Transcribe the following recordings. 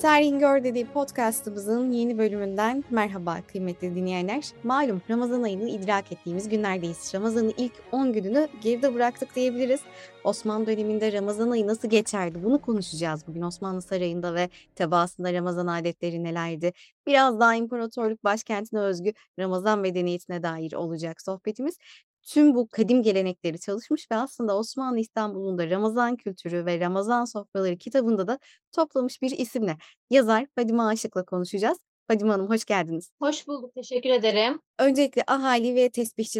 Tarihin Gör dediği podcastımızın yeni bölümünden merhaba kıymetli dinleyenler. Malum Ramazan ayını idrak ettiğimiz günlerdeyiz. Ramazan'ın ilk 10 gününü geride bıraktık diyebiliriz. Osmanlı döneminde Ramazan ayı nasıl geçerdi? Bunu konuşacağız bugün. Osmanlı Sarayı'nda ve tebaasında Ramazan adetleri nelerdi? Biraz daha imparatorluk başkentine özgü Ramazan medeniyetine dair olacak sohbetimiz. Tüm bu kadim gelenekleri çalışmış ve aslında Osmanlı İstanbul'unda Ramazan kültürü ve Ramazan sofraları kitabında da toplamış bir isimle. Yazar Fadime Aşık'la konuşacağız. Fadime Hanım hoş geldiniz. Hoş bulduk, teşekkür ederim. Öncelikle ahali ve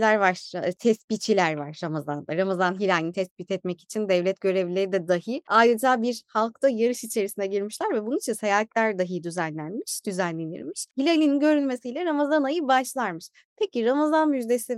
tespihçiler var Ramazan'da. Ramazan hilalini tespit etmek için devlet görevlileri de dahi adeta bir halkta yarış içerisine girmişler ve bunun için seyahatler dahi düzenlenirmiş. Hilalin görülmesiyle Ramazan ayı başlarmış. Peki Ramazan müjdesi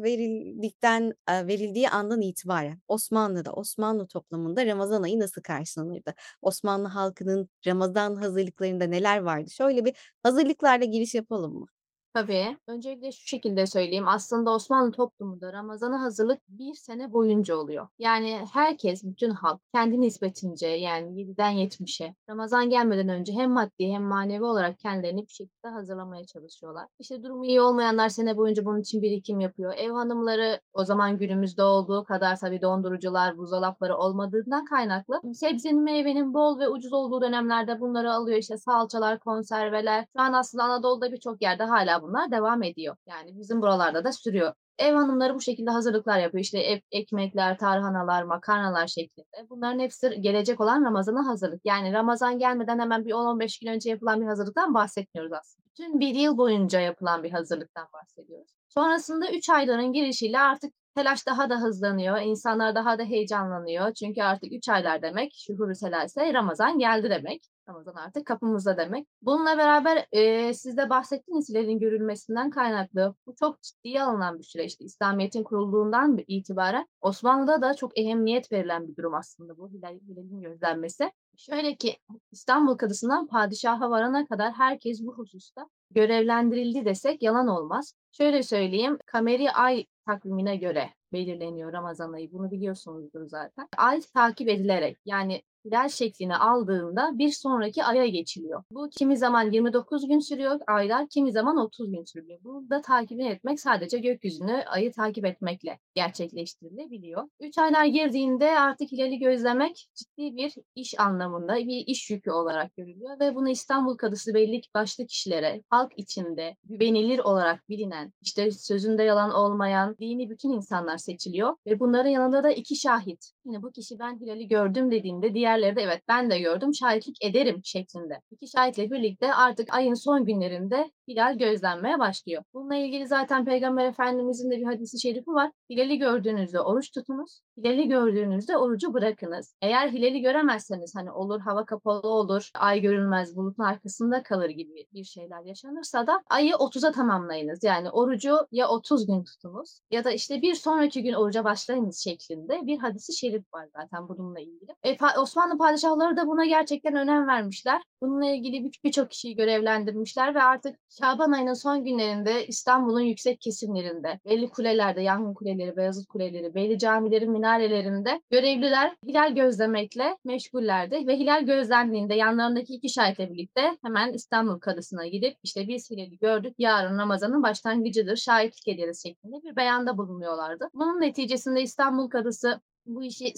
verildiği andan itibaren Osmanlı'da, Osmanlı toplumunda Ramazan ayı nasıl karşılanırdı? Osmanlı halkının Ramazan hazırlıklarında neler vardı? Şöyle bir hazırlıklarla giriş yapalım mı? Tabii. Öncelikle şu şekilde söyleyeyim, aslında Osmanlı toplumunda Ramazan'a hazırlık bir sene boyunca oluyor. Yani herkes, bütün halk kendi nispetince yani 7'den 70'e Ramazan gelmeden önce hem maddi hem manevi olarak kendilerini bir şekilde hazırlamaya çalışıyorlar. İşte durumu iyi olmayanlar sene boyunca bunun için birikim yapıyor. Ev hanımları o zaman günümüzde olduğu kadar tabii dondurucular, buzdolapları olmadığından kaynaklı sebzenin, meyvenin bol ve ucuz olduğu dönemlerde bunları alıyor. İşte salçalar, konserveler. Şu an aslında Anadolu'da birçok yerde hala bunlar devam ediyor. Yani bizim buralarda da sürüyor. Ev hanımları bu şekilde hazırlıklar yapıyor. İşte ekmekler, tarhanalar, makarnalar şeklinde. Bunların hepsi gelecek olan Ramazan'a hazırlık. Yani Ramazan gelmeden hemen bir 10-15 gün önce yapılan bir hazırlıktan bahsetmiyoruz aslında. Bütün bir yıl boyunca yapılan bir hazırlıktan bahsediyoruz. Sonrasında 3 ayların girişiyle artık telaş daha da hızlanıyor. İnsanlar daha da heyecanlanıyor. Çünkü artık 3 aylar demek, şuhur-u selase, Ramazan geldi demek. Ramazan artık kapımızda demek. Bununla beraber, siz de bahsettiniz hilalin görülmesinden kaynaklı. Bu çok ciddiye alınan bir süreçti. İslamiyet'in kurulduğundan itibaren Osmanlı'da da çok ehemmiyet verilen bir durum aslında bu hilalin gözlenmesi. Şöyle ki, İstanbul Kadısı'ndan padişaha varana kadar herkes bu hususta görevlendirildi desek yalan olmaz. Şöyle söyleyeyim, kameri ay takvimine göre belirleniyor Ramazan ayı. Bunu biliyorsunuzdur zaten. Ay takip edilerek, yani hilal şeklini aldığında bir sonraki aya geçiliyor. Bu kimi zaman 29 gün sürüyor aylar, kimi zaman 30 gün sürüyor. Bunu da takibini etmek sadece gökyüzünü, ayı takip etmekle gerçekleştirilebiliyor. 3 aylar girdiğinde artık hilali gözlemek ciddi bir iş anlamında, bir iş yükü olarak görülüyor ve bunu İstanbul Kadısı belli başlı kişilere, halk içinde güvenilir olarak bilinen, işte sözünde yalan olmayan dini bütün insanlar seçiliyor ve bunların yanında da 2 şahit. Yani bu kişi ben hilali gördüm dediğinde diğerleri de evet ben de gördüm, şahitlik ederim şeklinde. 2 şahitle birlikte artık ayın son günlerinde hilal gözlenmeye başlıyor. Bununla ilgili zaten Peygamber Efendimizin de bir hadisi şerifi var. Hilali gördüğünüzde oruç tutunuz, hilali gördüğünüzde orucu bırakınız. Eğer hilali göremezseniz hani olur hava kapalı olur, ay görünmez, bulutun arkasında kalır gibi bir şeyler yaşanırsa da ayı 30'a tamamlayınız. Yani orucu ya 30 gün tutunuz ya da işte bir sonraki gün oruca başlayınız şeklinde bir hadisi şerif var zaten bununla ilgili. Osmanlı padişahları da buna gerçekten önem vermişler. Bununla ilgili birçok kişiyi görevlendirmişler ve artık Şaban ayının son günlerinde İstanbul'un yüksek kesimlerinde, belli kulelerde, Yangın Kuleleri, Beyazıt Kuleleri, belli camilerin minarelerinde görevliler hilal gözlemekle meşgullerdi ve hilal gözlendiğinde yanlarındaki 2 şahitle birlikte hemen İstanbul Kadısı'na gidip işte biz hilali gördük, yarın Ramazan'ın başlangıcıdır, şahitlik ederiz şeklinde bir beyanda bulunuyorlardı. Bunun neticesinde İstanbul Kadısı bu işi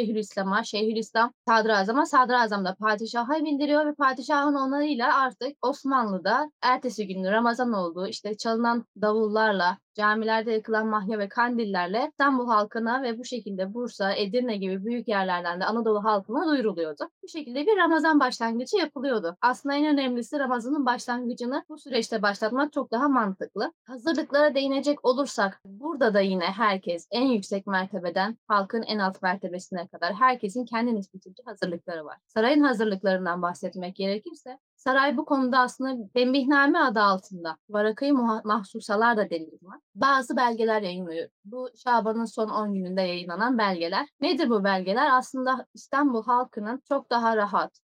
Şeyhülislam Sadrazam'a, Sadrazam da padişaha bildiriyor ve padişahın onayıyla artık Osmanlı'da ertesi gün Ramazan olduğu, işte çalınan davullarla, camilerde yakılan mahya ve kandillerle İstanbul halkına ve bu şekilde Bursa, Edirne gibi büyük yerlerden de Anadolu halkına duyuruluyordu. Bu şekilde bir Ramazan başlangıcı yapılıyordu. Aslında en önemlisi Ramazan'ın başlangıcını bu süreçte başlatmak çok daha mantıklı. Hazırlıklara değinecek olursak burada da yine herkes en yüksek mertebeden halkın en alt mertebesine kadar herkesin kendi nispetince hazırlıkları var. Sarayın hazırlıklarından bahsetmek gerekirse saray bu konuda aslında Tembihname adı altında Varakayı Mahsusalar da denir buna. Bazı belgeler yayınlıyor. Bu Şaban'ın son 10 gününde yayınlanan belgeler. Nedir bu belgeler? Aslında İstanbul halkının çok daha rahat,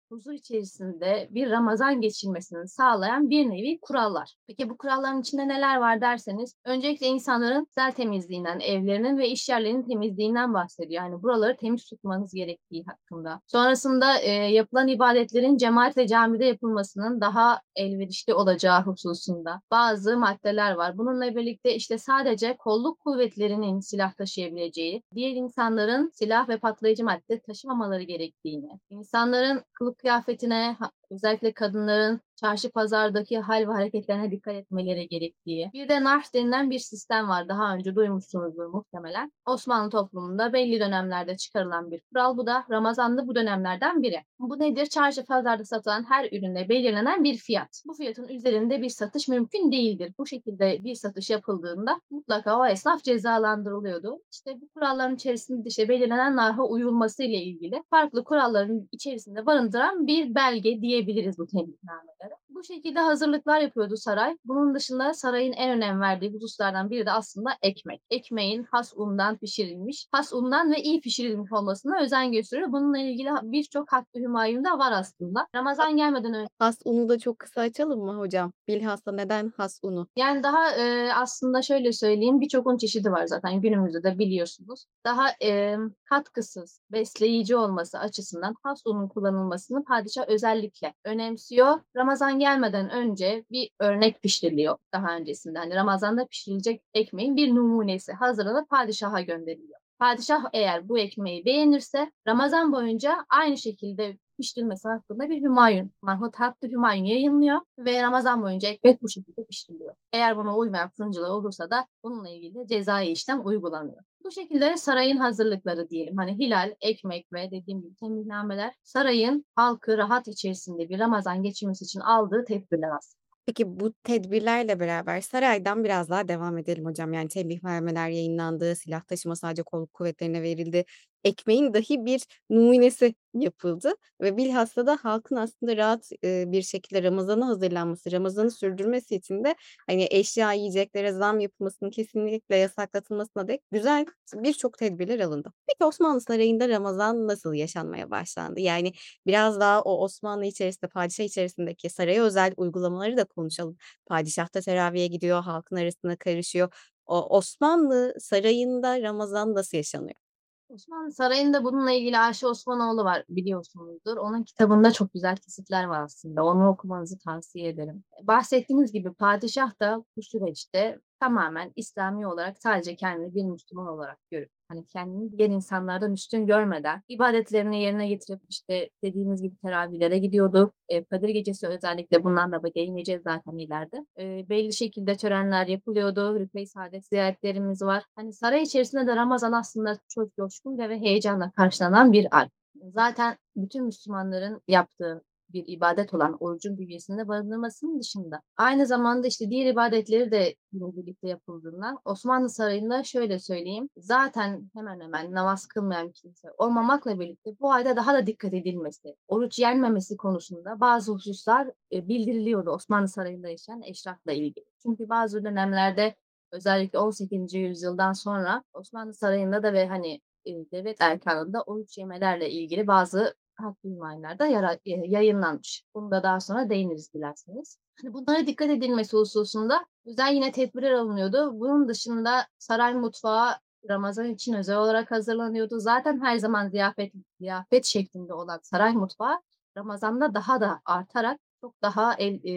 huzur içerisinde bir Ramazan geçirmesini sağlayan bir nevi kurallar. Peki bu kuralların içinde neler var derseniz, öncelikle insanların kişisel temizliğinden, evlerinin ve iş yerlerinin temizliğinden bahsediyor. Yani buraları temiz tutmanız gerektiği hakkında. Sonrasında yapılan ibadetlerin cemaat ve camide yapılmasının daha elverişli olacağı hususunda bazı maddeler var. Bununla birlikte işte sadece kolluk kuvvetlerinin silah taşıyabileceği, diğer insanların silah ve patlayıcı madde taşımamaları gerektiğini, insanların kılık kıyafetine, özellikle kadınların çarşı pazardaki hal ve hareketlerine dikkat etmeleri gerektiği. Bir de narh denilen bir sistem var. Daha önce duymuşsunuzdur muhtemelen. Osmanlı toplumunda belli dönemlerde çıkarılan bir kural. Bu da Ramazan'da bu dönemlerden biri. Bu nedir? Çarşı pazarda satılan her üründe belirlenen bir fiyat. Bu fiyatın üzerinde bir satış mümkün değildir. Bu şekilde bir satış yapıldığında mutlaka o esnaf cezalandırılıyordu. İşte bu kuralların içerisinde işte belirlenen narha uyulması ile ilgili farklı kuralların içerisinde barındıran bir belge diyebiliriz bu temizlemelere. Bu şekilde hazırlıklar yapıyordu saray. Bunun dışında sarayın en önem verdiği hususlardan biri de aslında ekmek. Ekmeğin has undan pişirilmiş, has undan ve iyi pişirilmiş olmasına özen gösteriyor. Bununla ilgili birçok Hakkı Hümayun'da var aslında. Ramazan gelmeden önce Has unu da çok kısa açalım mı hocam? Bilhassa neden has unu? yani daha, aslında şöyle söyleyeyim, birçok un çeşidi var zaten günümüzde de biliyorsunuz. Daha, katkısız, besleyici olması açısından has unun kullanılmasını padişah özellikle önemsiyor. Ramazan gelmeden önce bir örnek pişiriliyor daha öncesinde. Hani Ramazan'da pişirilecek ekmeğin bir numunesi hazırlanıp padişaha gönderiliyor. Padişah eğer bu ekmeği beğenirse Ramazan boyunca aynı şekilde pişirilmesi hakkında bir Hümayun, Marhut Hattı Hümayun yayınlıyor ve Ramazan boyunca ekmek bu şekilde pişiriliyor. Eğer buna uymayan fırıncılar olursa da bununla ilgili cezai işlem uygulanıyor. Bu şekilde sarayın hazırlıkları diyelim. Hani hilal, ekmek ve dediğim gibi temizlenmeler sarayın halkı rahat içerisinde bir Ramazan geçirmesi için aldığı tedbirler aslında. Peki bu tedbirlerle beraber saraydan biraz daha devam edelim hocam. Yani tembihnameler yayınlandı, silah taşıma sadece kolluk kuvvetlerine verildi. Ekmeğin dahi bir numunesi yapıldı ve bilhassa da halkın aslında rahat, bir şekilde Ramazan'a hazırlanması, Ramazan'ı sürdürmesi için de, hani, eşya, yiyeceklere zam yapılmasının kesinlikle yasaklatılmasına dek güzel birçok tedbirler alındı. Peki Osmanlı Sarayı'nda Ramazan nasıl yaşanmaya başlandı? Yani biraz daha o Osmanlı içerisinde, padişah içerisindeki saraya özel uygulamaları da konuşalım. Padişah da teraviye gidiyor, halkın arasına karışıyor. O Osmanlı sarayında Ramazan nasıl yaşanıyor? Osmanlı Sarayı'nda bununla ilgili Ayşe Osmanoğlu var biliyorsunuzdur. Onun kitabında çok güzel kesitler var aslında. Onu okumanızı tavsiye ederim. Bahsettiğiniz gibi padişah da bu süreçte tamamen İslami olarak sadece kendini bir Müslüman olarak görüp hani kendini diğer insanlardan üstün görmeden ibadetlerini yerine getirip işte dediğiniz gibi teravihlere gidiyordu. Kadir Gecesi özellikle bundan da değineceğiz zaten ileride. Belli şekilde törenler yapılıyordu. Rükû-i Saadet ziyaretlerimiz var. Hani saray içerisinde de Ramazan aslında çok coşkuyla ve heyecanla karşılanan bir ay. Zaten bütün Müslümanların yaptığı bir ibadet olan orucun bünyesinde barındırmasının dışında aynı zamanda, işte, diğer ibadetleri de yine birlikte yapıldığından Osmanlı Sarayı'nda şöyle söyleyeyim, zaten hemen hemen namaz kılmayan kimse olmamakla birlikte bu ayda daha da dikkat edilmesi, oruç yenmemesi konusunda bazı hususlar, bildiriliyordu Osmanlı Sarayı'nda yaşayan eşrafla ilgili. Çünkü bazı dönemlerde özellikle 18. yüzyıldan sonra Osmanlı Sarayı'nda da ve, hani, devlet erkânında oruç yemelerle ilgili bazı Hakkı Hümayunlar'da yayınlanmış. Bunu da daha sonra değiniriz dilerseniz. Hani, bunlara dikkat edilmesi hususunda özel yine tedbirler alınıyordu. Bunun dışında saray mutfağı Ramazan için özel olarak hazırlanıyordu. Zaten her zaman ziyafet şeklinde olan saray mutfağı Ramazan'da daha da artarak çok daha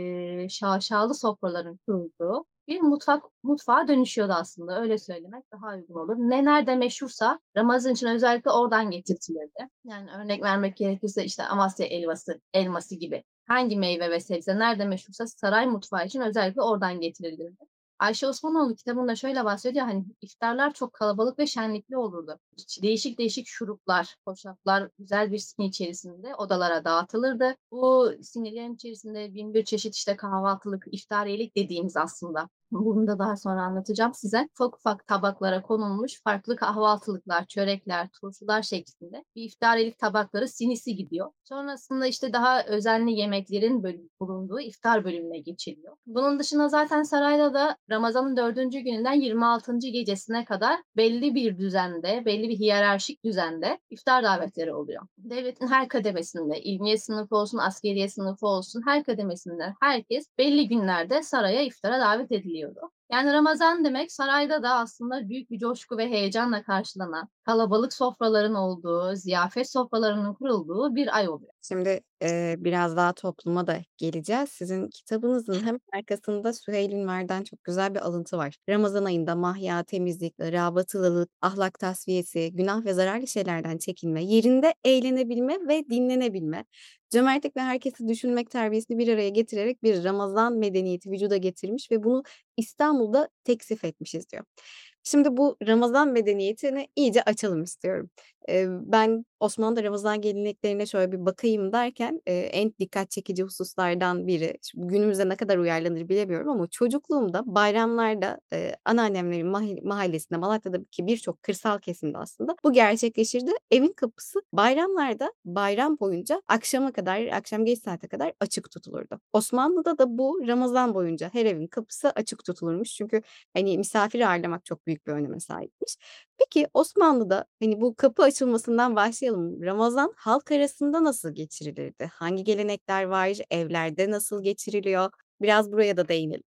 şaşalı sofraların kurulduğu bir mutfağa dönüşüyordu aslında, öyle söylemek daha uygun olur. Ne nerede meşhursa Ramazan için özellikle oradan getirtilirdi. Yani örnek vermek gerekirse, işte, Amasya elması gibi hangi meyve ve sebze nerede meşhursa saray mutfağı için özellikle oradan getirilirdi. Ayşe Osmanoğlu kitabında şöyle bahsediyor, hani, iftarlar çok kalabalık ve şenlikli olurdu. Değişik değişik şuruplar, hoşaflar güzel bir sini içerisinde odalara dağıtılırdı. Bu sinilerin içerisinde bin bir çeşit, işte, kahvaltılık, iftariyelik dediğimiz aslında Bunu da daha sonra anlatacağım size. Ufak ufak tabaklara konulmuş farklı kahvaltılıklar, çörekler, turşular şeklinde bir iftariyelik tabakları sinisi gidiyor. Sonrasında işte daha özenli yemeklerin bulunduğu iftar bölümüne geçiliyor. Bunun dışında zaten sarayda da Ramazan'ın 4. gününden 26. gecesine kadar belli bir düzende, belli bir hiyerarşik düzende iftar davetleri oluyor. Devletin her kademesinde, ilmiye sınıfı olsun, askeriye sınıfı olsun, her kademesinde herkes belli günlerde saraya iftara davet ediliyordu. Yani Ramazan demek sarayda da aslında büyük bir coşku ve heyecanla karşılanan, kalabalık sofraların olduğu, ziyafet sofralarının kurulduğu bir ay oluyor. Şimdi, biraz daha topluma da geleceğiz. Sizin kitabınızın hemen arkasında Süheyl Ünver'den çok güzel bir alıntı var. Ramazan ayında mahya, temizlik, ırabatılılık, ahlak tasfiyesi, günah ve zararlı şeylerden çekinme, yerinde eğlenebilme ve dinlenebilme, cömertlik ve herkesi düşünmek terbiyesini bir araya getirerek bir Ramazan medeniyeti vücuda getirmiş ve bunu İstanbul'da teksif etmişiz diyor. Şimdi bu Ramazan medeniyetini iyice açalım istiyorum. Ben Osmanlı Ramazan geleneklerine şöyle bir bakayım derken, en dikkat çekici hususlardan biri, şimdi günümüze ne kadar uyarlanır bilemiyorum ama çocukluğumda bayramlarda, anneannemlerin mahallesinde, Malatya'daki birçok kırsal kesimde aslında bu gerçekleşirdi. Evin kapısı bayramlarda, bayram boyunca akşama kadar, akşam geç saate kadar açık tutulurdu. Osmanlı'da da bu Ramazan boyunca her evin kapısı açık tutulurmuş. Çünkü, hani, misafir ağırlamak çok büyük bir öneme sahipmiş. Peki Osmanlı'da, hani, bu kapı açılmasından başlayalım. Ramazan halk arasında nasıl geçirilirdi? Hangi gelenekler var? Evlerde nasıl geçiriliyor? Biraz buraya da değinelim.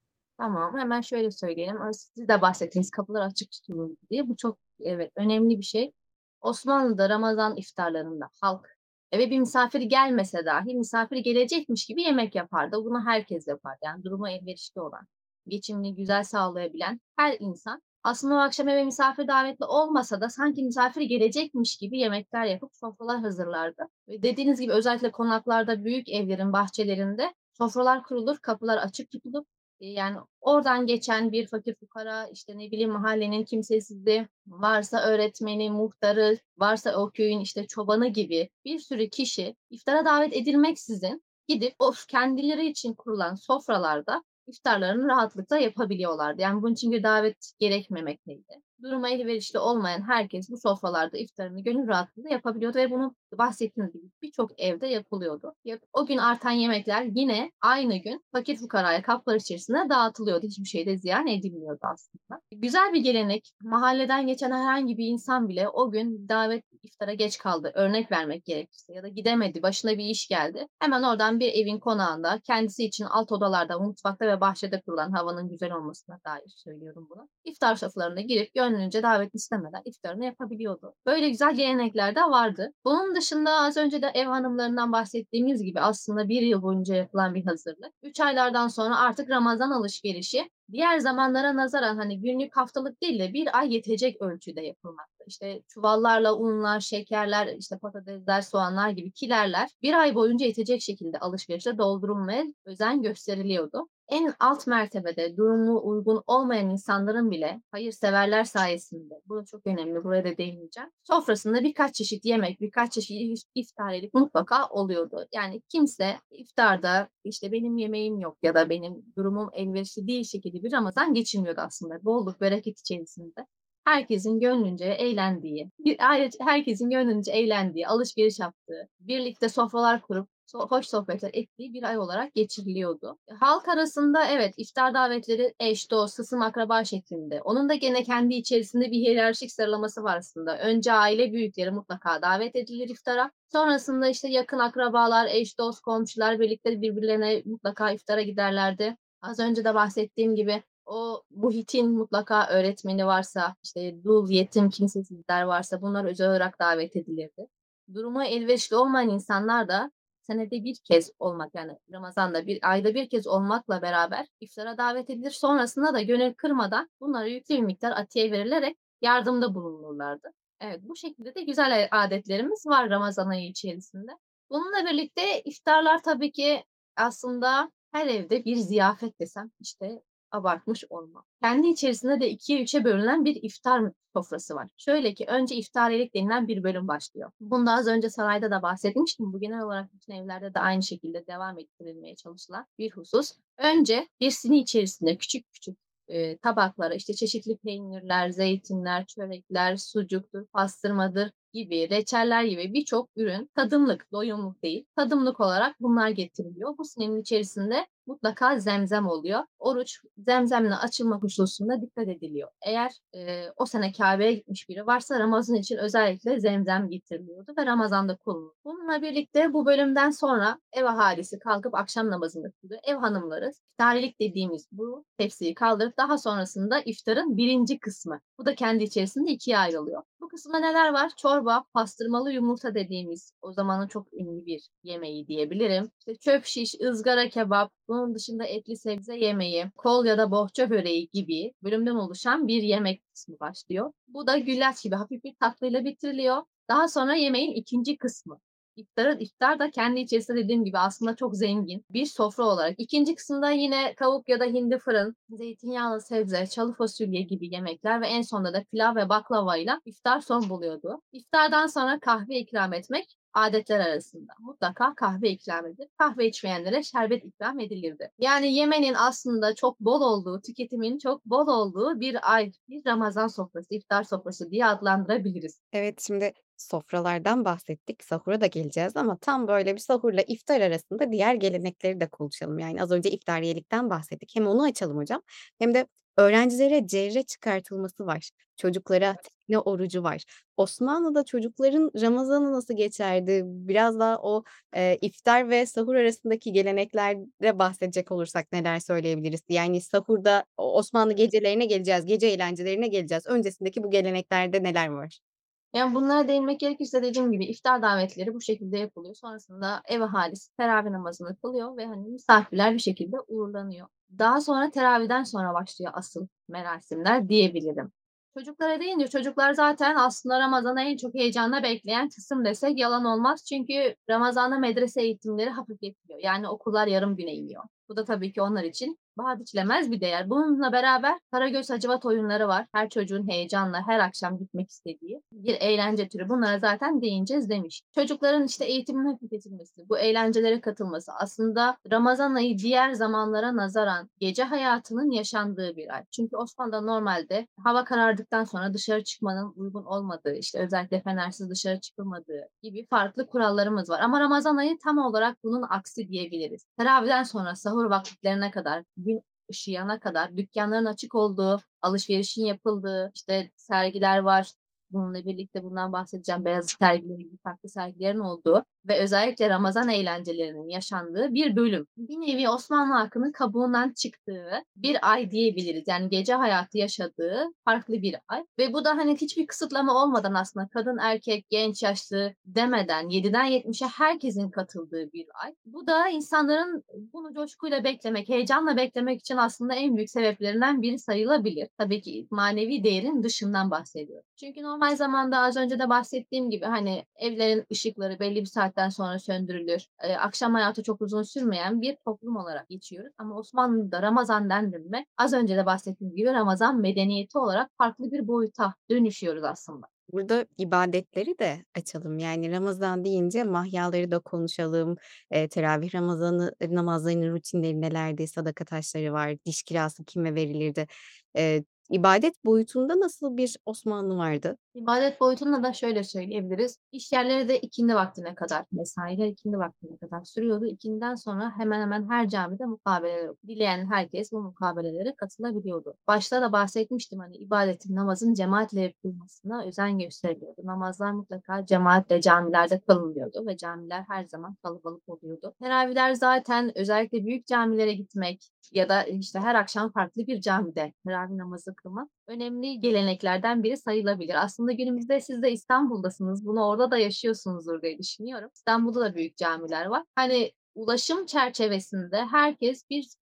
Tamam, hemen şöyle söyleyelim. Siz de bahsettiniz kapılar açık tutulur diye. Bu çok evet önemli bir şey. Osmanlı'da Ramazan iftarlarında halk eve bir misafir gelmese dahi misafir gelecekmiş gibi yemek yapardı. Bunu herkes yapardı. Yani durumu elverişli olan, geçimini güzel sağlayabilen her insan aslında o akşam eve misafir davetli olmasa da sanki misafir gelecekmiş gibi yemekler yapıp sofralar hazırlardı. Ve dediğiniz gibi özellikle konaklarda, büyük evlerin bahçelerinde sofralar kurulur, kapılar açık tutulur. Yani oradan geçen bir fakir fukara, işte, ne bileyim, mahallenin kimsesizi, varsa öğretmeni, muhtarı, varsa o köyün, işte, çobanı gibi bir sürü kişi iftara davet edilmeksizin gidip o kendileri için kurulan sofralarda iftarlarını rahatlıkla yapabiliyorlardı. Yani bunun için bir davet gerekmemekteydi. Durumu elverişli olmayan herkes bu sofralarda iftarını gönül rahatlığıyla yapabiliyordu ve bunu bahsettiğiniz gibi birçok evde yapılıyordu. O gün artan yemekler yine aynı gün fakir fukaraya kaplar içerisinde dağıtılıyordu. Hiçbir şey de ziyan edilmiyordu aslında. Güzel bir gelenek. Mahalleden geçen herhangi bir insan bile o gün davet iftara geç kaldı. Örnek vermek gerekirse ya da gidemedi, başına bir iş geldi. Hemen oradan bir evin konağında kendisi için alt odalarda, mutfakta ve bahçede kurulan havanın güzel olmasına dair söylüyorum bunu. İftar sofralarına girip gönlünce davet istemeden iftarını yapabiliyordu. Böyle güzel gelenekler de vardı. Bunun dışında az önce de ev hanımlarından bahsettiğimiz gibi aslında bir yıl boyunca yapılan bir hazırlık. 3 aylardan sonra artık Ramazan alışverişi diğer zamanlara nazaran hani günlük haftalık değil de bir ay yetecek ölçüde yapılmakta. İşte çuvallarla unlar, şekerler, işte patatesler, soğanlar gibi kilerler bir ay boyunca yetecek şekilde alışverişe doldurulmaya özen gösteriliyordu. En alt mertebede durumu uygun olmayan insanların bile hayırseverler sayesinde, bu da çok önemli, buraya da değineceğim, sofrasında birkaç çeşit yemek, birkaç çeşit iftariyet mutlaka oluyordu. Yani kimse iftarda, işte, "Benim yemeğim yok." ya da "Benim durumum elverişli değil." şekilde bir Ramazan geçirmiyordu aslında. Bolluk, bereket içerisinde herkesin gönlünce eğlendiği, ayrıca herkesin gönlünce eğlendiği, alışveriş yaptığı, birlikte sofralar kurup hoş sohbetler ettiği bir ay olarak geçiriliyordu. Halk arasında evet, iftar davetleri eş, dost, hısım, akraba şeklinde. Onun da gene kendi içerisinde bir hiyerarşik sıralaması var aslında. Önce aile büyükleri mutlaka davet edilir iftara. Sonrasında, işte, yakın akrabalar, eş, dost, komşular birlikte birbirlerine mutlaka iftara giderlerdi. Az önce de bahsettiğim gibi o muhitin mutlaka öğretmeni varsa, işte, dul, yetim, kimsesizler varsa bunlar özel olarak davet edilirdi. Durumu elverişli olmayan insanlar da senede bir kez olmak, yani Ramazan'da ayda bir kez olmakla beraber iftara davet edilir. Sonrasında da gönül kırmadan bunlara yüklü bir miktar atiye verilerek yardımda bulunurlardı. Evet, bu şekilde de güzel adetlerimiz var Ramazan ayı içerisinde. Bununla birlikte iftarlar tabii ki aslında her evde bir ziyafet desem, işte, abartmış olmam. Kendi içerisinde de 2'ye 3'e bölünen bir iftar sofrası var. Şöyle ki önce iftariyelik denilen bir bölüm başlıyor. Bunda az önce sarayda da bahsetmiştim. Bu genel olarak bütün evlerde de aynı şekilde devam ettirilmeye çalışılan bir husus. Önce bir sini içerisinde küçük küçük, tabaklara, işte, çeşitli peynirler, zeytinler, çörekler, sucuktur, pastırmadır gibi, reçeller gibi birçok ürün tadımlık, doyumluk değil, tadımlık olarak bunlar getiriliyor. Bu sinenin içerisinde mutlaka zemzem oluyor. Oruç zemzemle açılma hususunda dikkat ediliyor. Eğer, o sene Kâbe'ye gitmiş biri varsa Ramazan için özellikle zemzem getiriliyordu ve Ramazan'da konulur. Bununla birlikte bu bölümden sonra ev ahalisi kalkıp akşam namazını kılıyor. Ev hanımları iftariyelik dediğimiz bu tepsiyi kaldırıp daha sonrasında iftarın birinci kısmı. Bu da kendi içerisinde 2'ye ayrılıyor. Bu kısımda neler var? Çorba, pastırmalı yumurta dediğimiz o zamanın çok ünlü bir yemeği diyebilirim. İşte çöp şiş, ızgara kebap, bunun dışında etli sebze yemeği, kol ya da bohça böreği gibi bölümden oluşan bir yemek kısmı başlıyor. Bu da güllaç gibi hafif bir tatlıyla bitiriliyor. Daha sonra yemeğin ikinci kısmı. İftar da kendi içerisinde dediğim gibi aslında çok zengin bir sofra olarak. İkinci kısımda yine tavuk ya da hindi fırın, zeytinyağlı sebze, çalı fasulye gibi yemekler ve en sonunda da pilav ve baklavayla iftar son buluyordu. İftardan sonra kahve ikram etmek adetler arasında. Mutlaka kahve ikram edilir. Kahve içmeyenlere şerbet ikram edilirdi. Yani yemenin aslında çok bol olduğu, tüketimin çok bol olduğu bir ay, bir Ramazan sofrası, iftar sofrası diye adlandırabiliriz. Evet, şimdi sofralardan bahsettik, sahura da geleceğiz ama tam böyle bir sahurla iftar arasında diğer gelenekleri de konuşalım. Yani az önce iftariyelikten bahsettik. Hem onu açalım hocam hem de öğrencilere cevre çıkartılması var. Çocuklara tekne orucu var. Osmanlı'da çocukların Ramazan'ı nasıl geçerdi? Biraz daha o, iftar ve sahur arasındaki geleneklere bahsedecek olursak neler söyleyebiliriz? Yani sahurda Osmanlı gecelerine geleceğiz, gece eğlencelerine geleceğiz. Öncesindeki bu geleneklerde neler var? Yani, bunlara değinmek gerekirse dediğim gibi iftar davetleri bu şekilde yapılıyor. Sonrasında ev ahalisi teravih namazını kılıyor ve, hani, misafirler bir şekilde uğurlanıyor. Daha sonra teravihden sonra başlıyor asıl merasimler diyebilirim. Çocuklara deyince çocuklar zaten aslında Ramazan'ı en çok heyecanla bekleyen kısım desek yalan olmaz. Çünkü Ramazan'da medrese eğitimleri hafifletiliyor. Yani okullar yarım güne iniyor. Bu da tabii ki onlar için paha biçilemez bir değer. Bununla beraber Karagöz Hacivat oyunları var. Her çocuğun heyecanla her akşam gitmek istediği bir eğlence türü. Bunlara zaten değineceğiz demiş. Çocukların işte eğitiminin hafifletilmesi, bu eğlencelere katılması aslında Ramazan ayı diğer zamanlara nazaran gece hayatının yaşandığı bir ay. Çünkü Osmanlı'da normalde hava karardıktan sonra dışarı çıkmanın uygun olmadığı, işte özellikle fenersiz dışarı çıkılmadığı gibi farklı kurallarımız var. Ama Ramazan ayı tam olarak bunun aksi diyebiliriz. Teravihden sonra sahur vakitlerine kadar, gün ışıyana kadar dükkânların açık olduğu, alışverişin yapıldığı, işte sergiler var. Bununla birlikte bundan bahsedeceğim. Beyazıt sergileri gibi farklı sergilerin olduğu ve özellikle Ramazan eğlencelerinin yaşandığı bir bölüm. Bir nevi Osmanlı halkının kabuğundan çıktığı bir ay diyebiliriz. Yani gece hayatı yaşadığı farklı bir ay ve bu da, hani, hiçbir kısıtlama olmadan aslında kadın, erkek, genç, yaşlı demeden 7'den 70'e herkesin katıldığı bir ay. Bu da insanların bunu coşkuyla beklemek, heyecanla beklemek için aslında en büyük sebeplerinden biri sayılabilir. Tabii ki manevi değerin dışından bahsediyorum. Çünkü normal zamanda az önce de bahsettiğim gibi, hani, evlerin ışıkları belli bir saatten sonra söndürülür. Akşam hayatı çok uzun sürmeyen bir toplum olarak geçiyoruz ama Osmanlı'da Ramazan dendi mi az önce de bahsettiğim gibi Ramazan medeniyeti olarak farklı bir boyuta dönüşüyoruz aslında. Burada ibadetleri de açalım. Yani Ramazan deyince mahyaları da konuşalım. Teravih namazlarının rutinleri nelerdi? Sadaka taşları var. Diş kirası kime verilirdi? İbadet boyutunda nasıl bir Osmanlı vardı? İbadet boyutunda da şöyle söyleyebiliriz. İş yerleri de ikindi vaktine kadar, mesailer ikindi vaktine kadar sürüyordu. İkindiden sonra hemen hemen her camide mukabeleler oluyordu. Dileyen herkes bu mukabelelere katılabiliyordu. Başta da bahsetmiştim, hani, ibadetin, namazın cemaatle yapılmasına özen gösteriliyordu. Namazlar mutlaka cemaatle camilerde kılınıyordu ve camiler her zaman kalabalık oluyordu. Teravihler zaten özellikle büyük camilere gitmek ya da, işte, her akşam farklı bir camide teravih namazı kılmak önemli geleneklerden biri sayılabilir. Aslında günümüzde siz de İstanbul'dasınız. Bunu orada da yaşıyorsunuzdur diye düşünüyorum. İstanbul'da da büyük camiler var. Hani, ulaşım çerçevesinde herkes bir,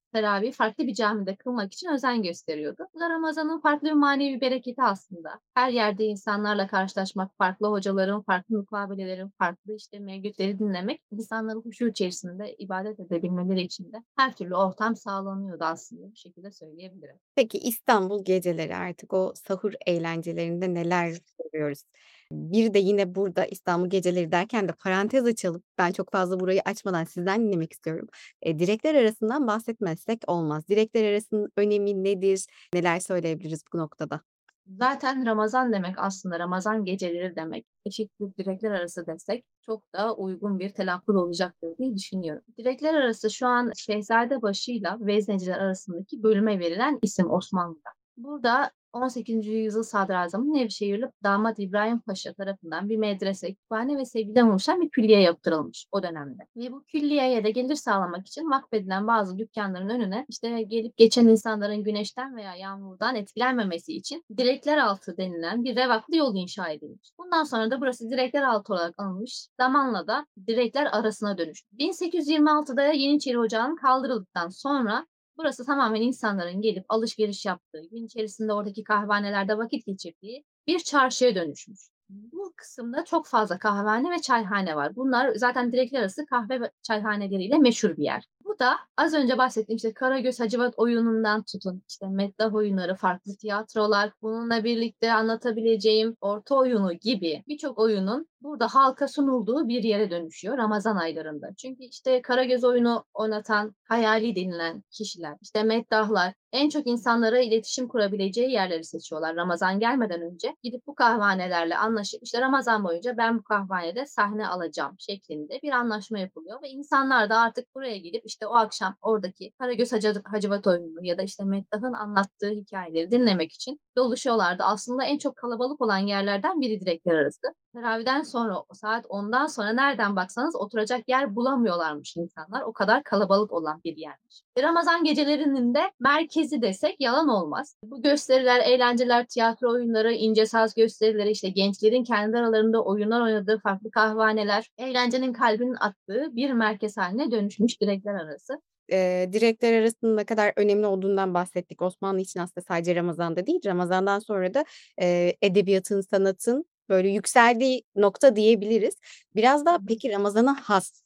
Teravih farklı bir camide kılmak için özen gösteriyordu. Bu da Ramazan'ın farklı bir manevi bereketi aslında. Her yerde insanlarla karşılaşmak, farklı hocaların, farklı mukabelelerin, farklı işte mevlütleri dinlemek, insanların huşu içerisinde ibadet edebilmeleri için de her türlü ortam sağlanıyordu aslında. Bu şekilde söyleyebilirim. Peki İstanbul geceleri artık o sahur eğlencelerinde neler görüyoruz? Bir de yine burada İstanbul geceleri derken de parantez açalım. Ben çok fazla burayı açmadan sizden dinlemek istiyorum. Direkler arasından bahsetmezsek olmaz. Direkler arasının önemi nedir? Neler söyleyebiliriz bu noktada? Zaten Ramazan demek aslında Ramazan geceleri demek. Eşittir direkler arası desek çok daha uygun bir telaffuz olacaktır diye düşünüyorum. Direkler arası şu an Şehzadebaşı'yla Vezneciler arasındaki bölüme verilen isim Osmanlı'da. Burada 18. yüzyıl sadrazamı Nevşehirli damat İbrahim Paşa tarafından bir medrese, kütüphane ve sevgiden oluşan bir külliye yaptırılmış o dönemde. Ve bu külliyeye de gelir sağlamak için vakfedilen bazı dükkanların önüne işte gelip geçen insanların güneşten veya yağmurdan etkilenmemesi için direkler altı denilen bir revaklı yol inşa edilmiş. Bundan sonra da burası direkler altı olarak anılmış. Zamanla da direkler arasına dönüştü. 1826'da Yeniçeri Ocağı'nın kaldırıldıktan sonra burası tamamen insanların gelip alışveriş yaptığı, gün içerisinde oradaki kahvanelerde vakit geçirdiği bir çarşıya dönüşmüş. Bu kısımda çok fazla kahvehane ve çayhane var. Bunlar zaten direkler arası kahve ve çayhaneleriyle meşhur bir yer. Bu da az önce bahsettiğim işte Karagöz Hacivat oyunundan tutun, işte meddah oyunları, farklı tiyatrolar, bununla birlikte anlatabileceğim orta oyunu gibi birçok oyunun burada halka sunulduğu bir yere dönüşüyor Ramazan aylarında. Çünkü işte Karagöz oyunu oynatan hayali denilen kişiler, işte meddahlar en çok insanlara iletişim kurabileceği yerleri seçiyorlar Ramazan gelmeden önce. Gidip bu kahvanelerle anlaşıp işte Ramazan boyunca ben bu kahvanede sahne alacağım şeklinde bir anlaşma yapılıyor ve insanlar da artık buraya gelip işte o akşam oradaki Karagöz Hacivat oyununu ya da işte Meddah'ın anlattığı hikayeleri dinlemek için doluşuyorlardı. Aslında en çok kalabalık olan yerlerden biri direkler arası. Teravihden sonra saat 10'dan sonra nereden baksanız oturacak yer bulamıyorlarmış insanlar. O kadar kalabalık olan bir yermiş. Ramazan gecelerinin de merkezi desek yalan olmaz. Bu gösteriler, eğlenceler, tiyatro oyunları, ince saz gösterileri, işte gençlerin kendi aralarında oyunlar oynadığı farklı kahvaneler, eğlencenin kalbinin attığı bir merkez haline dönüşmüş direkler arası. Direkler arasının ne kadar önemli olduğundan bahsettik. Osmanlı için aslında sadece Ramazan'da değil, Ramazan'dan sonra da, edebiyatın, sanatın böyle yükseldiği nokta diyebiliriz. Biraz Hı daha hı. peki Ramazan'a has,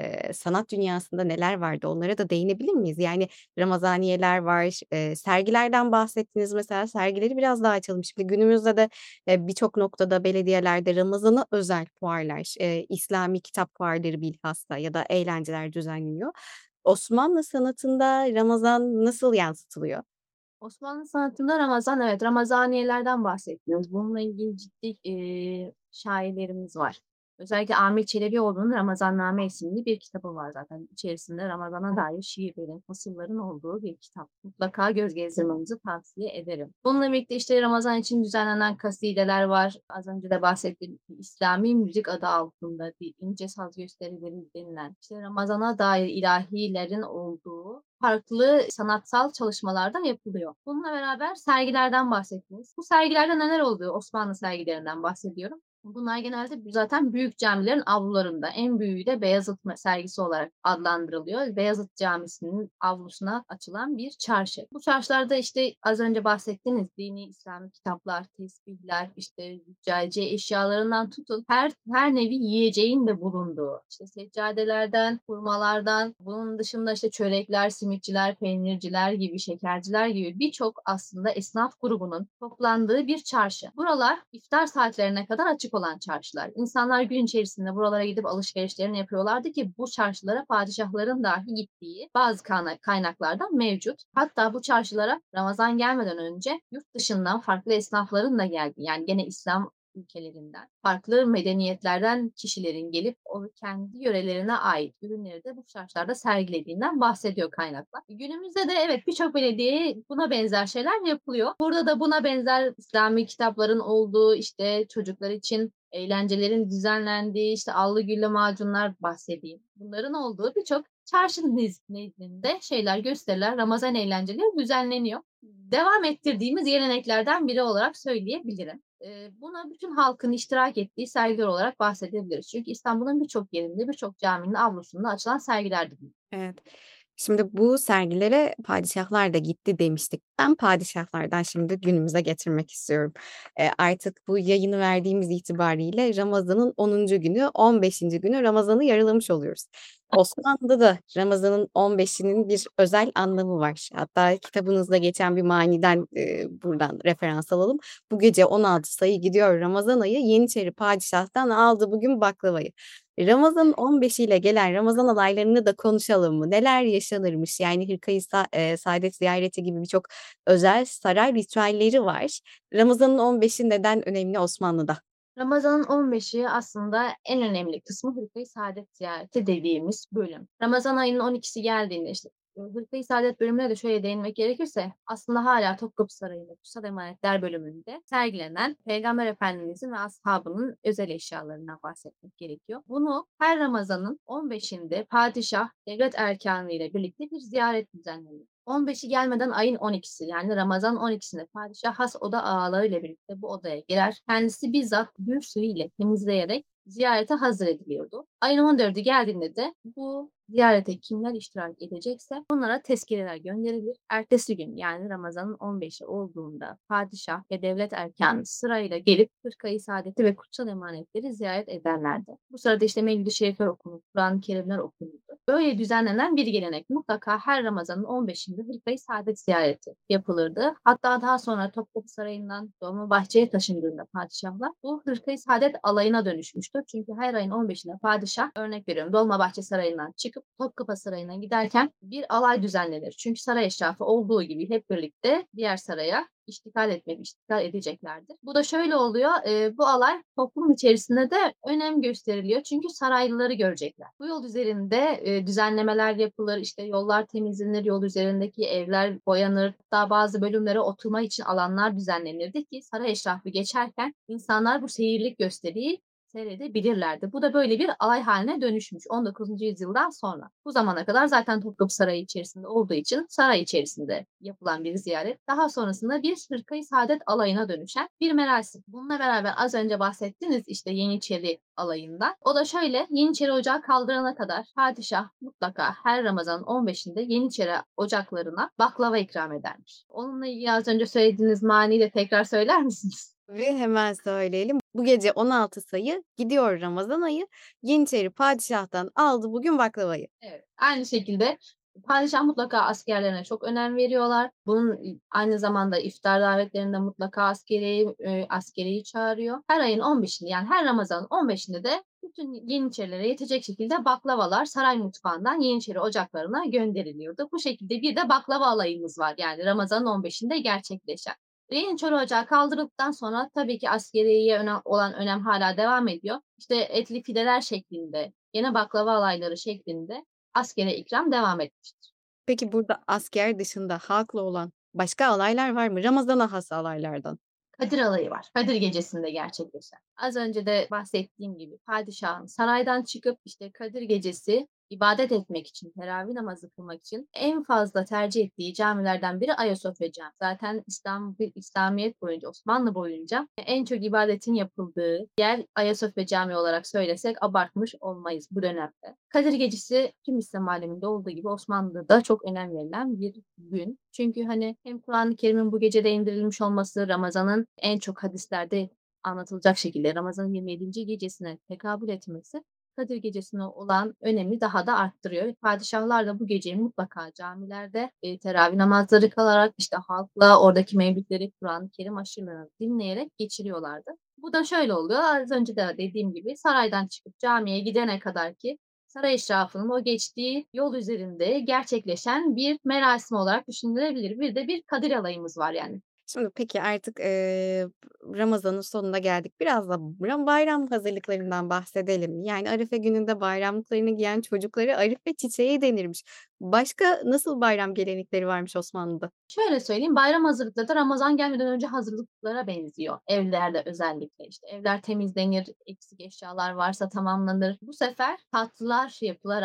sanat dünyasında neler vardı? Onlara da değinebilir miyiz? Yani Ramazaniyeler var, sergilerden bahsettiniz mesela. Sergileri biraz daha açalım. Şimdi günümüzde de, birçok noktada belediyelerde Ramazan'a özel fuarlar, İslami kitap fuarları bilhassa ya da eğlenceler düzenleniyor. Osmanlı sanatında Ramazan nasıl yansıtılıyor? Osmanlı sanatında Ramazan, evet, Ramazaniyelerden bahsettiniz. Bununla ilgili ciddi, şairlerimiz var. Özellikle Ahmet Çelebioğlu'nun Ramazanname isimli bir kitabı var zaten. İçerisinde Ramazan'a dair şiirlerin, fasılların olduğu bir kitap. Mutlaka göz gezdirmenizi tavsiye ederim. Bununla birlikte işte Ramazan için düzenlenen kasideler var. Az önce de bahsettiğim İslami müzik adı altında bir ince saz gösterileri denilen, işte Ramazan'a dair ilahilerin olduğu farklı sanatsal çalışmalar da yapılıyor. Bununla beraber sergilerden bahsettiniz. Bu sergilerde neler oluyor? Osmanlı sergilerinden bahsediyorum. Bunlar genelde zaten büyük camilerin avlularında. En büyüğü de Beyazıt sergisi olarak adlandırılıyor. Beyazıt Camisi'nin avlusuna açılan bir çarşı. Bu çarşılarda işte az önce bahsettiğiniz dini İslami kitaplar, tesbihler, işte züccaciye eşyalarından tutun her nevi yiyeceğin de bulunduğu, işte seccadelerden, hurmalardan, bunun dışında işte çörekler, simitçiler, peynirciler gibi, şekerciler gibi birçok aslında esnaf grubunun toplandığı bir çarşı. Buralar iftar saatlerine kadar açık olan çarşılar. İnsanlar gün içerisinde buralara gidip alışverişlerini yapıyorlardı ki bu çarşılara padişahların dahi gittiği bazı kaynaklardan mevcut. Hatta bu çarşılara Ramazan gelmeden önce yurt dışından farklı esnafların da geldiği, yani gene İslam ülkelerinden, farklı medeniyetlerden kişilerin gelip o kendi yörelerine ait ürünleri de bu çarşılarda sergilediğinden bahsediyor kaynaklar. Günümüzde de evet birçok belediye buna benzer şeyler yapılıyor. Burada da buna benzer İslami kitapların olduğu, işte çocuklar için eğlencelerin düzenlendiği, işte allı güllü macunlar bahsedeyim. Bunların olduğu birçok çarşı nezdinde şeyler, gösteriler, Ramazan eğlenceleri düzenleniyor. Devam ettirdiğimiz geleneklerden biri olarak söyleyebilirim. Buna bütün halkın iştirak ettiği sergiler olarak bahsedebiliriz. Çünkü İstanbul'un birçok yerinde, birçok caminin avlusunda açılan sergilerdir bunlar. Evet. Şimdi bu sergilere padişahlar da gitti demiştik. Ben padişahlardan şimdi günümüze getirmek istiyorum. Artık bu yayını verdiğimiz itibariyle Ramazan'ın 10. günü, 15. günü Ramazan'ı yarılamış oluyoruz. Osmanlı'da da Ramazan'ın 15'inin bir özel anlamı var. Hatta kitabınızda geçen bir maniden, buradan referans alalım. Bu gece 16 sayı gidiyor Ramazan ayı, Yeniçeri padişahtan aldı bugün baklavayı. Ramazan'ın 15'i ile gelen Ramazan alaylarını da konuşalım mı? Neler yaşanırmış? Yani Hırkayı Saadet ziyareti gibi birçok özel saray ritüelleri var. Ramazan'ın 15'i neden önemli Osmanlı'da? Ramazan'ın 15'i aslında en önemli kısmı Hırkayı Saadet Ziyareti dediğimiz bölüm. Ramazan ayının 12'si geldiğinde işte Hırkayı Saadet bölümüne de şöyle değinmek gerekirse aslında hala Topkapı Sarayı'nda Kutsal Emanetler bölümünde sergilenen Peygamber Efendimizin ve ashabının özel eşyalarından bahsetmek gerekiyor. Bunu her Ramazan'ın 15'inde padişah devlet erkanı ile birlikte bir ziyaret düzenleniyor. 15'i gelmeden ayın 12'si yani Ramazan 12'sinde padişah has oda ağalarıyla birlikte bu odaya girer. Kendisi bizzat gül suyu ile temizleyerek ziyarete hazır ediliyordu. Ayın 14'ü geldiğinde de bu ziyarete kimler iştirak edecekse onlara tezkireler gönderilir. Ertesi gün yani Ramazan'ın 15'i olduğunda padişah ve devlet erkanı sırayla gelip Hırkayı Saadet'i ve kutsal emanetleri ziyaret ederlerdi. Bu sırada işte Mevlid-i Şerifler okunur, Kur'an-ı Kerimler okunurdu. Böyle düzenlenen bir gelenek mutlaka her Ramazan'ın 15'inde Hırkayı Saadet ziyareti yapılırdı. Hatta daha sonra Topkapı Sarayı'ndan Dolmabahçe'ye taşındığında padişahlar bu Hırkayı Saadet alayına dönüşmüştür. Çünkü her ayın 15'inde padişah örnek veriyorum Dolmabahçe Sarayı'ndan çıkıp Topkapı Sarayı'na giderken bir alay düzenlenir. Çünkü saray eşrafı olduğu gibi hep birlikte diğer saraya iştikal edeceklerdir. Bu da şöyle oluyor, bu alay toplum içerisinde de önem gösteriliyor. Çünkü saraylıları görecekler. Bu yol üzerinde düzenlemeler yapılır, işte yollar temizlenir, yol üzerindeki evler boyanır. Hatta bazı bölümlere oturma için alanlar düzenlenirdi ki saray eşrafı geçerken insanlar bu seyirlik gösteriyi seyredebilirlerdi. Bu da böyle bir alay haline dönüşmüş 19. yüzyıldan sonra. Bu zamana kadar zaten Topkapı Sarayı içerisinde olduğu için saray içerisinde yapılan bir ziyaret. Daha sonrasında bir Hırkayı Saadet alayına dönüşen bir merasim. Bununla beraber az önce bahsettiniz işte Yeniçeri alayından. O da şöyle Yeniçeri Ocağı kaldırana kadar padişah mutlaka her Ramazan'ın 15'inde Yeniçeri ocaklarına baklava ikram edermiş. Onunla ilgili az önce söylediğiniz maniyi de tekrar söyler misiniz? Ve hemen söyleyelim. Bu gece 16 sayı gidiyor Ramazan ayı, Yeniçeri padişahtan aldı bugün baklavayı. Evet. Aynı şekilde padişah mutlaka askerlerine çok önem veriyorlar. Bunun aynı zamanda iftar davetlerinde mutlaka askeriyi çağırıyor. Her ayın 15'inde yani her Ramazan'ın 15'inde de bütün Yeniçerilere yetecek şekilde baklavalar saray mutfağından Yeniçeri ocaklarına gönderiliyordu. Bu şekilde bir de baklava alayımız var yani Ramazan'ın 15'inde gerçekleşen. Yeniçeri Ocağı kaldırıldıktan sonra tabii ki askeriye olan önem hala devam ediyor. İşte etli fideler şeklinde, gene baklava alayları şeklinde askere ikram devam etmiştir. Peki burada asker dışında halkla olan başka alaylar var mı? Ramazana has alaylardan. Kadir Alayı var. Kadir Gecesi'nde gerçekleşen. Az önce de bahsettiğim gibi padişahın saraydan çıkıp işte Kadir Gecesi ibadet etmek için, teravih namazı kılmak için en fazla tercih ettiği camilerden biri Ayasofya Camii. Zaten İslamiyet boyunca, Osmanlı boyunca en çok ibadetin yapıldığı yer Ayasofya Camii olarak söylesek abartmış olmayız bu dönemde. Kadir Gecesi tüm İslam aleminde olduğu gibi Osmanlı'da çok önem verilen bir gün. Çünkü hani hem Kur'an-ı Kerim'in bu gecede indirilmiş olması, Ramazan'ın en çok hadislerde anlatılacak şekilde Ramazan'ın 27. gecesine tekabül etmesi, Kadir Gecesi'ne olan önemi daha da arttırıyor. Padişahlar da bu geceyi mutlaka camilerde teravih namazları kılarak işte halkla oradaki mevlütleri, Kur'an-ı Kerim aşırılarını dinleyerek geçiriyorlardı. Bu da şöyle oluyor. Az önce de dediğim gibi saraydan çıkıp camiye gidene kadar ki saray eşrafının o geçtiği yol üzerinde gerçekleşen bir merasim olarak düşünülebilir. Bir de bir Kadir Alayımız var yani. Şimdi peki artık, Ramazan'ın sonuna geldik. Biraz da bayram hazırlıklarından bahsedelim. Yani Arife gününde bayramlıklarını giyen çocuklara Arife çiçeği denirmiş. Başka nasıl bayram gelenekleri varmış Osmanlı'da? Şöyle söyleyeyim, bayram hazırlıkları da Ramazan gelmeden önce hazırlıklara benziyor. Evlerde özellikle işte evler temizlenir, eksik eşyalar varsa tamamlanır. Bu sefer tatlılar yapılarak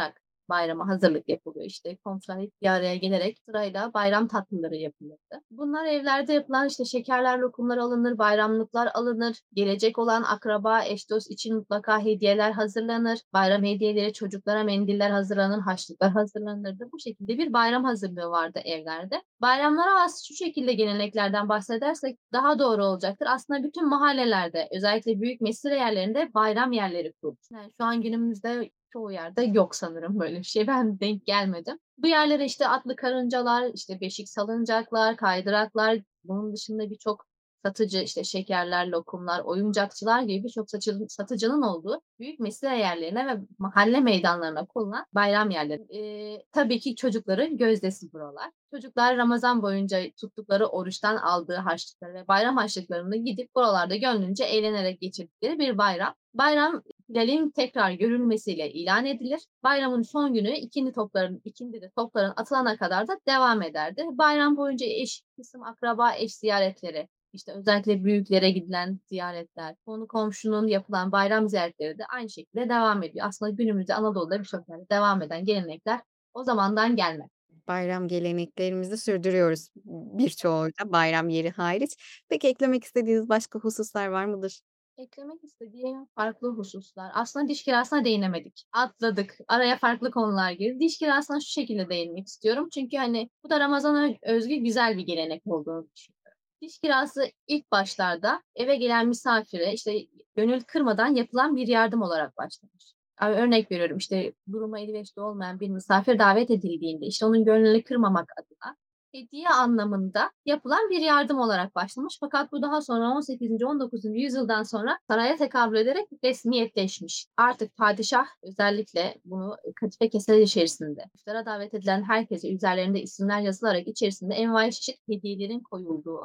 bayrama hazırlık yapılıyor. İşte komşular hep bir araya gelerek sırayla bayram tatlıları yapılırdı. Bunlar evlerde yapılan işte şekerler, lokumlar alınır, bayramlıklar alınır. Gelecek olan akraba, eş dost için mutlaka hediyeler hazırlanır. Bayram hediyeleri çocuklara mendiller hazırlanır, harçlıklar hazırlanırdı. Bu şekilde bir bayram hazırlığı vardı evlerde. Bayramlara şu şekilde geleneklerden bahsedersek daha doğru olacaktır. Aslında bütün mahallelerde, özellikle büyük mesire yerlerinde bayram yerleri kurulmuş. Yani şu an günümüzde çoğu yerde yok sanırım böyle bir şey. Ben denk gelmedim. Bu yerlere işte atlı karıncalar, işte beşik salıncaklar, kaydıraklar, bunun dışında birçok satıcı, işte şekerler, lokumlar, oyuncakçılar gibi birçok satıcının olduğu büyük mesire yerlerine ve mahalle meydanlarına konulan bayram yerleri. Tabii ki çocukların gözdesi buralar. Çocuklar Ramazan boyunca tuttukları oruçtan aldığı harçlıkları ve bayram harçlıklarını gidip buralarda gönlünce eğlenerek geçirdikleri bir bayram. Bayram hilalin tekrar görülmesiyle ilan edilir. Bayramın son günü ikindi de topların atılana kadar da devam ederdi. Bayram boyunca eş, kısım, akraba, eş ziyaretleri, işte özellikle büyüklere gidilen ziyaretler, konu komşunun yapılan bayram ziyaretleri de aynı şekilde devam ediyor. Aslında günümüzde Anadolu'da birçok yerde devam eden gelenekler o zamandan gelme. Bayram geleneklerimizi sürdürüyoruz birçoğu da bayram yeri hariç. Peki eklemek istediğiniz başka hususlar var mıdır? Eklemek istediğim farklı hususlar. Aslında diş kirasına değinemedik. Atladık. Araya farklı konular girdi. Diş kirasına şu şekilde değinmek istiyorum. Çünkü hani bu da Ramazan'a özgü güzel bir gelenek olduğunu düşünüyorum. Diş kirası ilk başlarda eve gelen misafire işte gönül kırmadan yapılan bir yardım olarak başlamış. Örnek veriyorum, işte durumu elverişli olmayan bir misafir davet edildiğinde işte onun gönlünü kırmamak adına hediye anlamında yapılan bir yardım olarak başlamış. Fakat bu daha sonra 18. 19. yüzyıldan sonra saraya tekabül ederek resmiyetleşmiş. Artık padişah özellikle bunu kadife keseler içerisinde iftara davet edilen herkese üzerlerinde isimler yazılarak içerisinde envai çeşit hediyelerin koyulduğu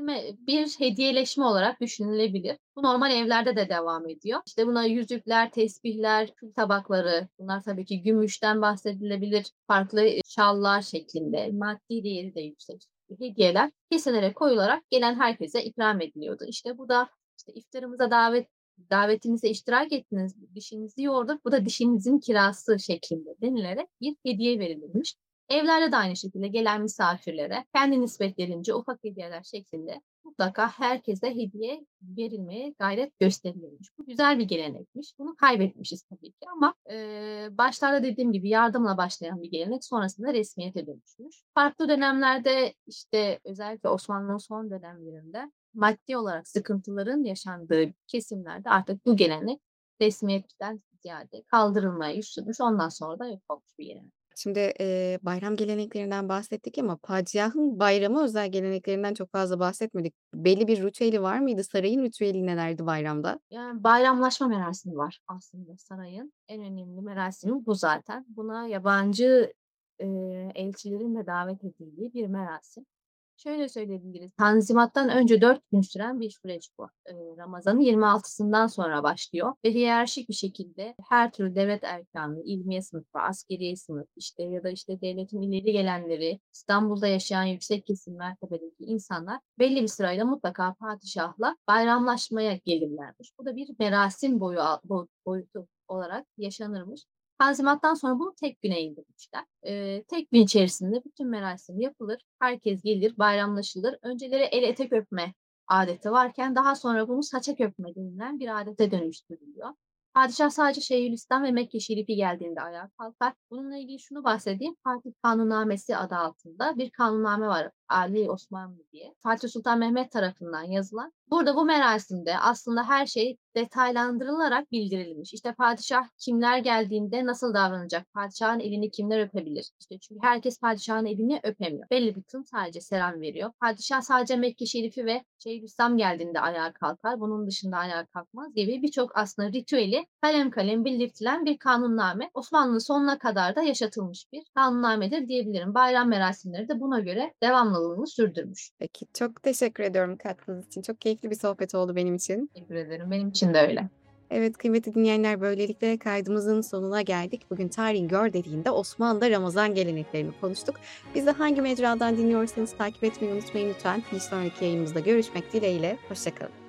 bir hediyeleşme olarak düşünülebilir. Bu normal evlerde de devam ediyor. İşte buna yüzükler, tesbihler, kül tabakları, bunlar tabii ki gümüşten bahsedilebilir. Farklı şallar şeklinde, maddi değeri de yüksek hediyeler keselerek koyularak gelen herkese ikram ediliyordu. İşte bu da işte iftarımıza davetimize iştirak ettiniz, dişinizi yorduk, bu da dişinizin kirası şeklinde denilerek bir hediye verilirmiş. Evlerde de aynı şekilde gelen misafirlere kendi nispetlerince ufak hediyeler şeklinde mutlaka herkese hediye verilmeye gayret gösterilirmiş. Bu güzel bir gelenekmiş. Bunu kaybetmişiz tabii ki ama, başlarda dediğim gibi yardımla başlayan bir gelenek sonrasında resmiyete dönüşmüş. Farklı dönemlerde, işte, özellikle Osmanlı'nın son dönemlerinde maddi olarak sıkıntıların yaşandığı kesimlerde artık bu gelenek resmiyetten ziyade kaldırılmaya yüz tutmuş. Ondan sonra da yok olmuş bir gelenek. Şimdi, bayram geleneklerinden bahsettik ama padişahın bayramı özel geleneklerinden çok fazla bahsetmedik. Belli bir ritüeli var mıydı? Sarayın ritüeli nelerdi bayramda? Yani, bayramlaşma merasimi var aslında sarayın. En önemli merasimi bu zaten. Buna yabancı, elçilerin de davet edildiği bir merasim. Şöyle söyleyebiliriz, tanzimattan önce 4 gün süren bir süreç bu. Ramazan'ın 26'sından sonra başlıyor ve hiyerarşik bir şekilde her türlü devlet erkânı, ilmiye sınıfı, askeriye sınıf, işte, ya da, işte, devletin ileri gelenleri, İstanbul'da yaşayan yüksek kesim mertebedeki insanlar belli bir sırayla mutlaka padişahla bayramlaşmaya gelirlermiş. Bu da bir merasim boyutu olarak yaşanırmış. Tanzimattan sonra bunu tek güne indirmişler. Tek gün içerisinde bütün merasim yapılır. Herkes gelir, bayramlaşılır. Önceleri el etek öpme adeti varken daha sonra bunu saçak öpme denilen bir adete dönüştürülüyor. Padişah sadece Şeyhülislam ve Mekke Şerifi geldiğinde ayağa kalkar. Bununla ilgili şunu bahsedeyim. Fatih Kanunnamesi adı altında bir kanunname var. Ali Osmanlı diye. Fatih Sultan Mehmet tarafından yazılan. Burada bu merasimde aslında her şey detaylandırılarak bildirilmiş. İşte padişah kimler geldiğinde nasıl davranacak? Padişahın elini kimler öpebilir? İşte çünkü herkes padişahın elini öpemiyor. Belli bir kısım sadece selam veriyor. Padişah sadece Mekke Şerifi ve Şeyhülislam geldiğinde ayağa kalkar. Bunun dışında ayağa kalkmaz gibi birçok aslında ritüeli kalem kalem belirtilen bir kanunname. Osmanlı'nın sonuna kadar da yaşatılmış bir kanunnamedir diyebilirim. Bayram merasimleri de buna göre devamlılığını sürdürmüş. Peki, çok teşekkür ediyorum katkınız için. Çok keyifli bir sohbet oldu benim için. Teşekkür ederim. Benim için de öyle. Evet, kıymetli dinleyenler, böylelikle kaydımızın sonuna geldik. Bugün Tarihin Gör dediğinde Osmanlı'da Ramazan geleneklerini konuştuk. Bizi hangi mecradan dinliyorsanız takip etmeyi unutmayın lütfen. Bir sonraki yayınımızda görüşmek dileğiyle. Hoşça kalın.